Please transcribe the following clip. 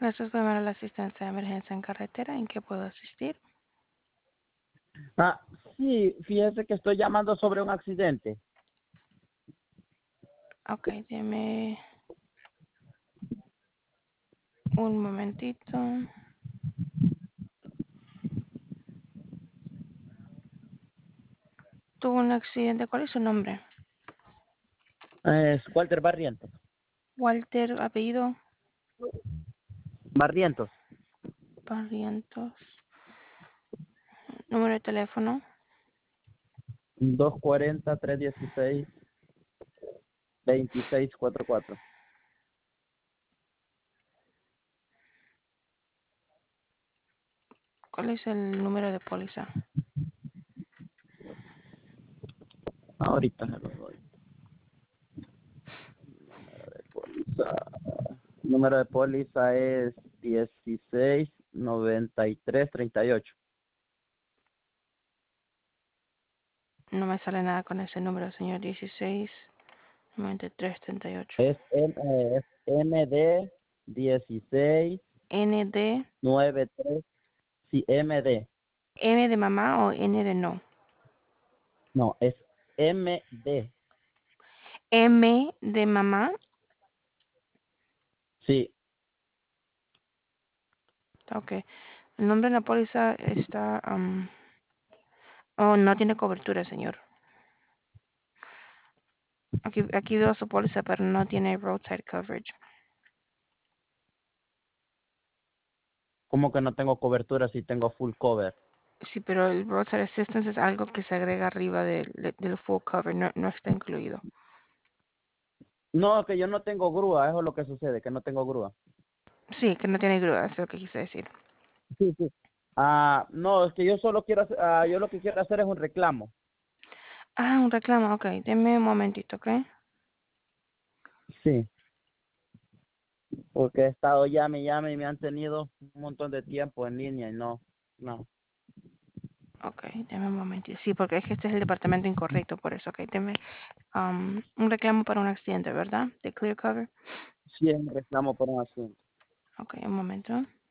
Gracias por llamar a la asistencia de emergencia en carretera. ¿En qué puedo asistir? Ah, sí, fíjese que estoy llamando sobre un accidente. Ok, deme un momentito. Tuvo un accidente. ¿Cuál es su nombre? Es Walter Barrientos. Walter, apellido Barrientos, Barrientos. Número de teléfono. 240-316-2644. ¿Cuál es el número de póliza? Ahorita se lo doy. Póliza. Número de póliza es 169338. No me sale nada con ese número, señor. 16 93 38. Es MD ND. 1693. Sí, MD. ¿N de mamá o N de no? No, es MD. M de mamá. Sí, Ok. El nombre en la póliza está... oh, no tiene cobertura, señor. Aquí veo su póliza, pero no tiene roadside coverage. como que no tengo cobertura si tengo full cover. Sí, pero el roadside assistance es algo que se agrega arriba del full cover, no está incluido. No, que yo no tengo grúa, eso es lo que sucede, que no tengo grúa. Sí, que no tiene grúa, es lo que quise decir. Sí, sí. No, es que yo solo quiero yo lo que quiero hacer es un reclamo. Ah, un reclamo, ok. Deme un momentito, ok. Sí, porque he estado llame y me han tenido un montón de tiempo en línea y no. Ok, deme un momentito. Sí, porque es que este es el departamento incorrecto, por eso, ok. Deme un reclamo para un accidente, ¿verdad? De clear cover. Sí, es un reclamo por un asunto. Ok, un momento.